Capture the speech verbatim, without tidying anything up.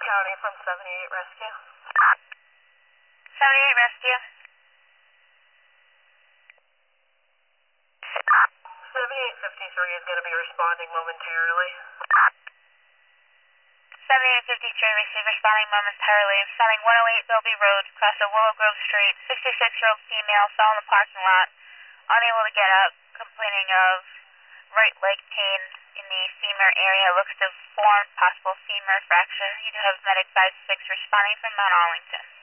County from seventy-eight Rescue. seventy-eight Rescue. seventy-eight fifty-three is going to be responding momentarily. seventy-eight fifty-three, receive responding momentarily. Standing one oh eight Bilby Road, across a Willow Grove Street. sixty-six-year-old female fell in the parking lot, unable to get up, complaining of right leg pain in the femur area. Looks to form possible femur fracture. You do have medic five six responding from Mount Arlington.